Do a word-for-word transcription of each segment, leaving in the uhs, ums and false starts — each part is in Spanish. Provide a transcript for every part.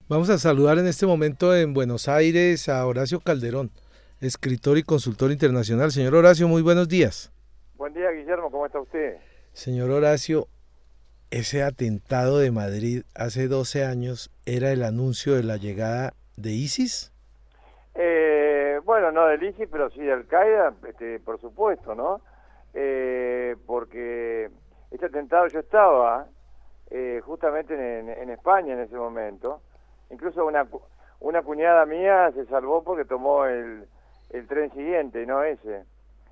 Vamos a saludar en este momento en Buenos Aires a Horacio Calderón, escritor y consultor internacional. Señor Horacio, muy buenos días. Buen día, Guillermo, ¿cómo está usted? Señor Horacio, ese atentado de Madrid hace doce años era el anuncio de la llegada de ISIS. Eh, bueno, no del ISIS, pero sí de Al-Qaeda, este, por supuesto, ¿no? Eh, porque este atentado yo estaba eh, justamente en, en España en ese momento. Incluso una, cu- una cuñada mía se salvó porque tomó el, el tren siguiente, y no ese.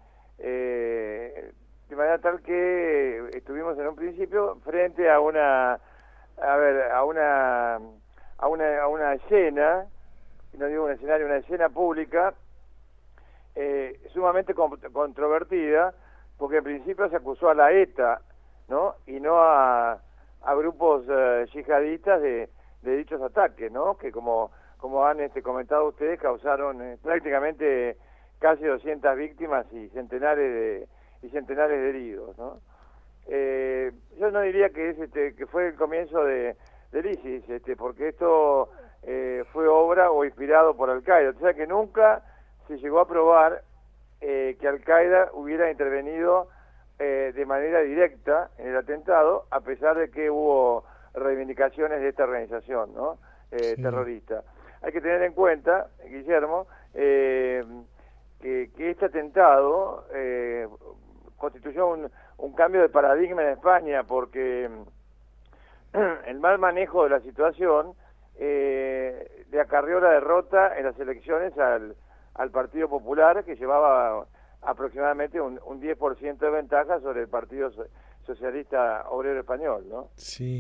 Eh, de manera tal que estuvimos en un principio frente a una, a ver, a una, a una, a una escena, no digo un escenario, una escena pública eh, sumamente con- controvertida, porque en principio se acusó a la ETA, ¿no? Y no a, a grupos eh, yihadistas de, de dichos ataques, ¿no? Que como, como han este, comentado ustedes, causaron eh, prácticamente casi doscientas víctimas y centenares de, y centenares de heridos, ¿no? Eh, yo no diría que es este, que fue el comienzo de del ISIS, este, porque esto eh, fue obra o inspirado por Al-Qaeda. O sea que nunca se llegó a probar eh, que Al-Qaeda hubiera intervenido eh, de manera directa en el atentado, a pesar de que hubo reivindicaciones de esta organización, ¿no? Eh, Sí. terrorista. Hay que tener en cuenta, Guillermo, eh, que, que este atentado eh, constituyó un, un cambio de paradigma en España, porque el mal manejo de la situación eh, le acarrió la derrota en las elecciones al, al Partido Popular, que llevaba aproximadamente un, un diez por ciento de ventaja sobre el Partido So- Socialista Obrero Español, ¿no? Sí.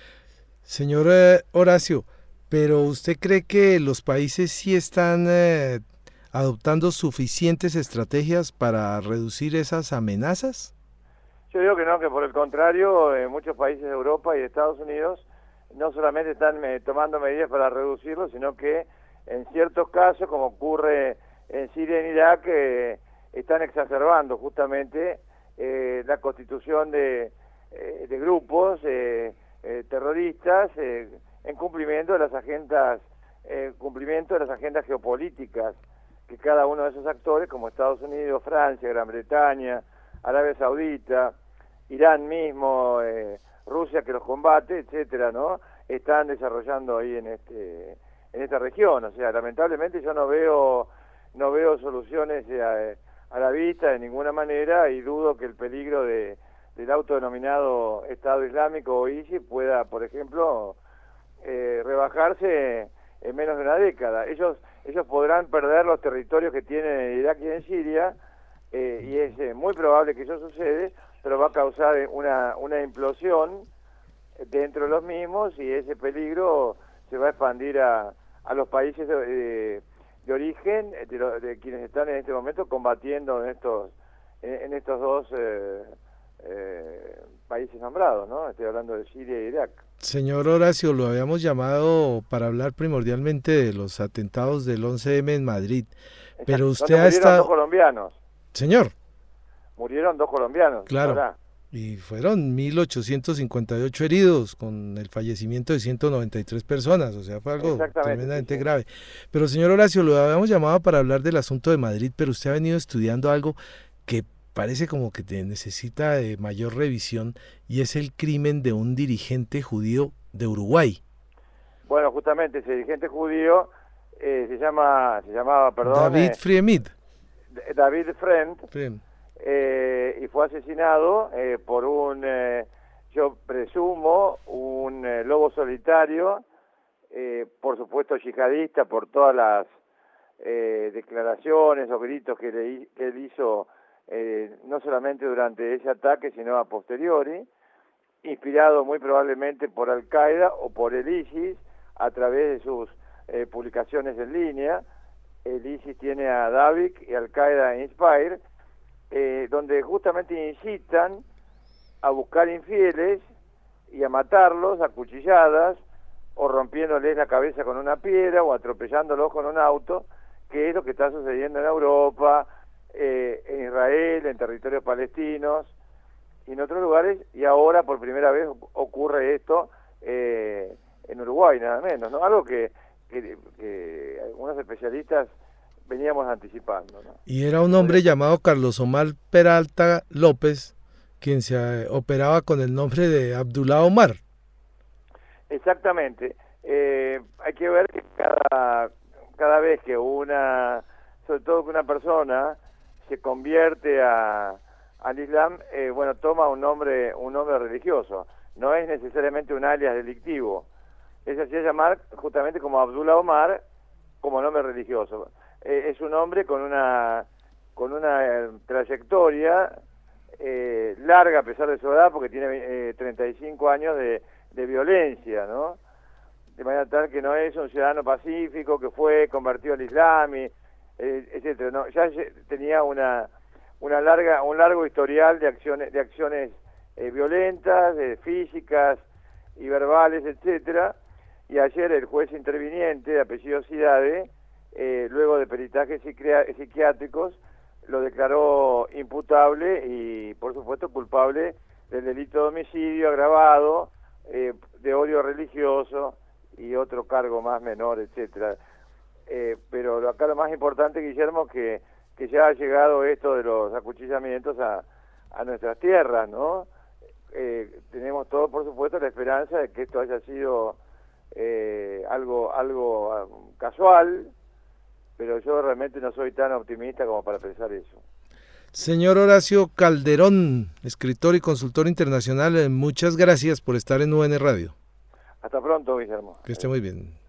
Señor eh, Horacio, pero ¿usted cree que los países sí están eh, adoptando suficientes estrategias para reducir esas amenazas? Yo digo que no, que por el contrario, en muchos países de Europa y de Estados Unidos no solamente están eh, tomando medidas para reducirlo, sino que en ciertos casos, como ocurre en Siria y en Irak, eh, están exacerbando justamente eh, la constitución de, eh, de grupos eh, eh, terroristas eh, en cumplimiento de las agendas, eh, cumplimiento de las agendas geopolíticas que cada uno de esos actores, como Estados Unidos, Francia, Gran Bretaña, Arabia Saudita, Irán mismo, eh, Rusia que los combate, etcétera, ¿no? Están desarrollando ahí en este en esta región. O sea, lamentablemente yo no veo no veo soluciones a, a la vista de ninguna manera, y dudo que el peligro de del autodenominado Estado Islámico o ISIS pueda, por ejemplo, eh, rebajarse en menos de una década. Ellos ellos podrán perder los territorios que tienen en Irak y en Siria, eh, y es eh, muy probable que eso sucede, pero va a causar eh, una, una implosión dentro de los mismos, y ese peligro se va a expandir a, a los países de, de, de origen de, lo, de quienes están en este momento combatiendo en estos en, en estos dos eh, eh, países nombrados, ¿no? Estoy hablando de Siria e Irak. Señor Horacio, lo habíamos llamado para hablar primordialmente de los atentados del once eme en Madrid, pero Exacto. usted Donde ha murieron dos estado... colombianos. Señor, Murieron dos colombianos, claro, sabrá. y fueron mil ochocientos cincuenta y ocho heridos, con el fallecimiento de ciento noventa y tres personas, o sea, fue algo Exactamente, sí, tremendamente sí. grave. Pero señor Horacio, lo habíamos llamado para hablar del asunto de Madrid, pero usted ha venido estudiando algo que parece como que te necesita de mayor revisión, y es el crimen de un dirigente judío de Uruguay, Bueno, justamente ese dirigente judío eh, se llama, se llamaba, perdón, David eh, Friemid. David Friend, Friem. eh, y fue asesinado eh, por un, eh, yo presumo, un eh, lobo solitario, eh, por supuesto yihadista, por todas las eh, declaraciones o gritos que, le, que él hizo, eh, no solamente durante ese ataque, sino a posteriori, inspirado muy probablemente por Al-Qaeda o por el ISIS, a través de sus eh, publicaciones en línea. El ISIS tiene a Davik y Al-Qaeda Inspire, eh, donde justamente incitan a buscar infieles y a matarlos a cuchilladas, o rompiéndoles la cabeza con una piedra, o atropellándolos con un auto, que es lo que está sucediendo en Europa, eh, en Israel, en territorios palestinos y en otros lugares, y ahora por primera vez ocurre esto eh, en Uruguay, nada menos, ¿no? Algo que, que, que algunos especialistas veníamos anticipando, ¿no? Y era un hombre llamado Carlos Omar Peralta López, quien se eh, operaba con el nombre de Abdullah Omar. Exactamente. Eh, hay que ver que cada, cada vez que una, sobre todo que una persona se convierte a, al Islam, eh, bueno, toma un nombre, un nombre religioso. No es necesariamente un alias delictivo. Es así a llamar justamente como Abdullah Omar, como nombre religioso. Eh, es un hombre con una, con una eh, trayectoria eh, larga a pesar de su edad, porque tiene eh, treinta y cinco años de, de violencia, ¿no? De manera tal que no es un ciudadano pacífico que fue convertido al Islam, y, eh, etcétera. No, ya tenía una una larga un largo historial de acciones de acciones eh, violentas, de físicas y verbales, etcétera. Y ayer el juez interviniente de apellido Cidade, eh, luego de peritajes psiquiátricos, lo declaró imputable y, por supuesto, culpable del delito de homicidio agravado, eh, de odio religioso y otro cargo más menor, etcétera. Eh, pero acá lo más importante, Guillermo, que que ya ha llegado esto de los acuchillamientos a, a nuestras tierras, ¿no? Eh, tenemos todo, por supuesto, la esperanza de que esto haya sido eh, algo algo um, casual, pero yo realmente no soy tan optimista como para pensar eso. Señor Horacio Calderón, escritor y consultor internacional, muchas gracias por estar en U N Radio. Hasta pronto, Guillermo. Que esté muy bien.